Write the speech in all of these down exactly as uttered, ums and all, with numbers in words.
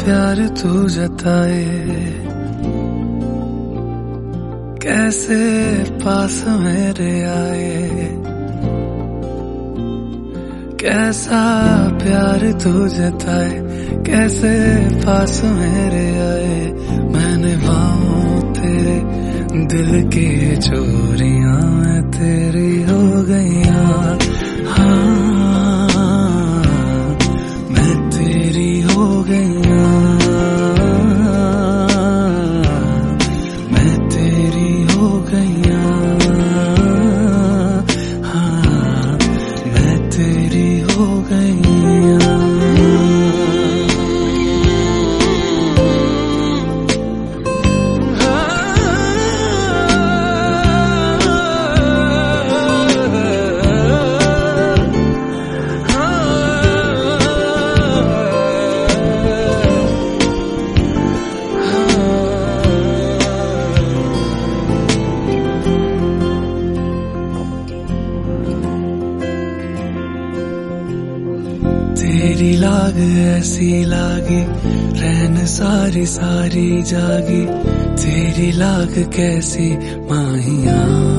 प्यार तू जताए, कैसे पास मेरे आए, कैसा प्यार तू जताए, कैसे पास मेरे आए। मैंने बाहों तेरे दिल की चोरियां मैं तेरी हो गईया, हाँ मैं तेरी हो गईया, मैं तेरी हो गईया, हाँ मैं तेरी हो गईया। तेरी लाग ऐसी लागी, रैन सारी सारी जागी, तेरी लाग कैसी माहिया।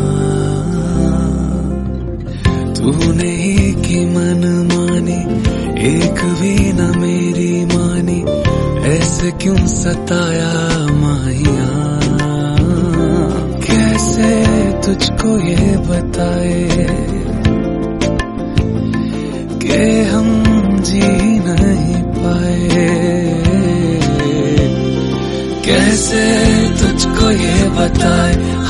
तूने ही की मन मानी, एक भी न मेरी मानी, ऐसे क्यों सताया माहिया। कैसे तुझको ये बताए कि हम जी नहीं पाए, कैसे तुझको ये बताए